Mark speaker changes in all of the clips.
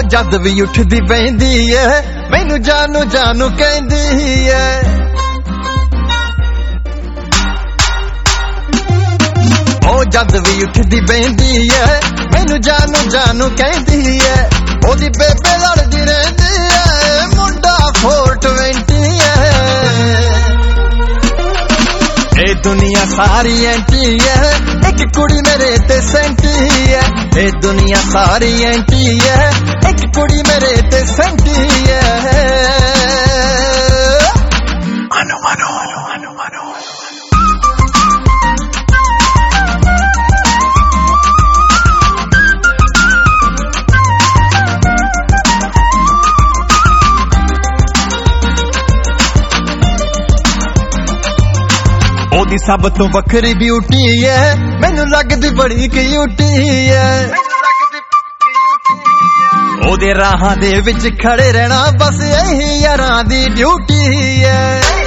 Speaker 1: जद भी उठदी बहिंदी है मैनू जानू जानू कहंदी है। ओ जद भी उठदी बहिंदी है मैनू जानू जानू कहंदी है। ओदी बेबे लड़दी रहंदी है मुंडा 420 है। ए दुनिया सारी एंटी है एक कुड़ी मेरे ते सेंटी है। ए दुनिया सारी एंटी है एक कुड़ी मेरे ते सेंटी है। मानो मानो मानो मानो ओदी सब तो वखरी ब्यूटी है मैनू लगदी बड़ी क्यूटी है। ओदे राहां दे विच खड़े रहना बस यही यारां दी ड्यूटी है।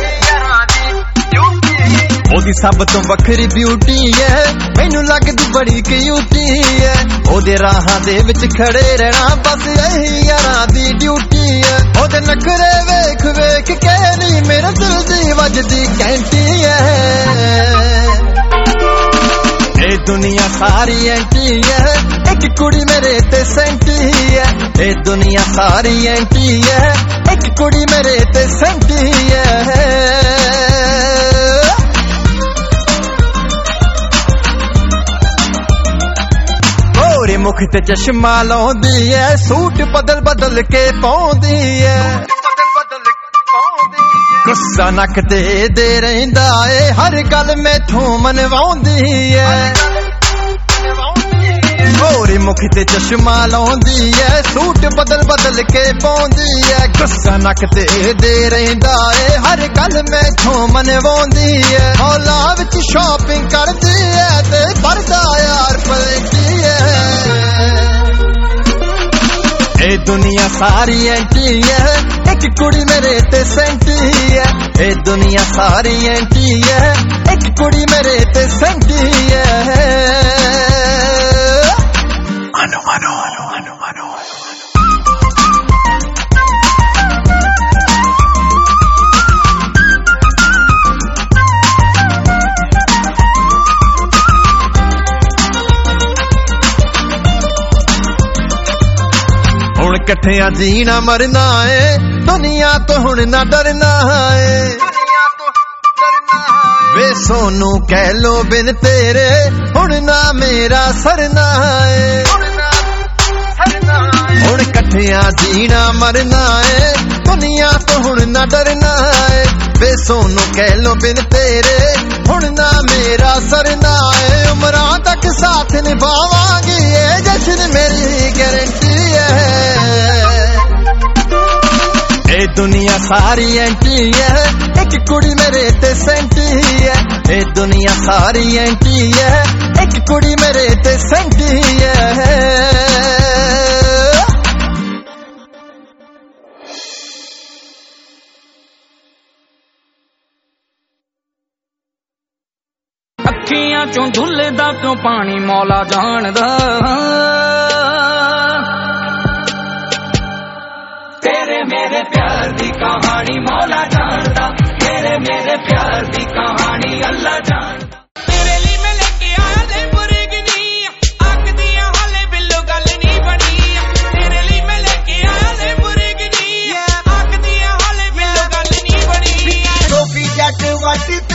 Speaker 1: ओदी सब तो वखरी ब्यूटी है मैनू लगदी बड़ी क्यूटी है। ओदे राहां दे विच खड़े रहना बस यही यारां दी ड्यूटी है। ओदे नखरे वेख वेख के नी मेरे दिल दी वजदी घंटी है। ए दुनिया सारी एंटी है एक कुड़ी मेरे ते सेंटी है। ए दुनिया सारी एंटी है एक कुड़ी मेरे ते सेंटी है। ओरे मुख ते चश्मा लाउंदी है सूट बदल बदल के पाउंदी है। गुस्सा नक ते दे रहिंदा है हर गल मैथों मनवाउंदी है। ओरे मुख ते चश्मा लाउंदी है सूट बदल बदल के पाउंदी है। गुस्सा नक ते दे रहिंदा है हर गल मैथों मनवाउंदी है। मौला विच शॉपिंग करदी है ते भरदा यार पलटी है। ए दुनिया सारी एंटी है एक कुड़ी मेरे ते सेंटी है। ए दुनिया सारी एंटी है एक कुड़ी मेरे ते सेंटी है। मानो मानो मानो मानो हुण कट्ठिया जीना मरना है दुनिया तो हुण ना डरना है। वे सोनू कह लो बिन तेरे हुण ना मेरा सरना है। हुण कट्ठिया जीना मरना है दुनिया तो हुण ना डरना है। वे सोनू कह लो बिन तेरे हुण ना मेरा सरना है। उमरां तक साथ निभावांगी ये जश्न मेरी गारंटी है। ए दुनिया सारी एंटी है एक कुड़ी मेरे ते सेंटी है। ए दुनिया सारी एंटी है एक कुड़ी मेरे ते सेंटी है।
Speaker 2: अखियां चों डुलदा क्यों पानी मौला जानदा। तेरे मेरे प्यार दी कहानी मौला जानदा। तेरे मेरे प्यार दी कहानी अल्लाह जानदा। तेरे लिए मैं लेके आया ले बुरगनी आखदियां हाले बिल्लो गल नहीं बनी। तेरे लिए मैं लेके आया ले बुरगनी आखदियां हाले बिल्लो गल नहीं बनी।
Speaker 3: टोपी जट वट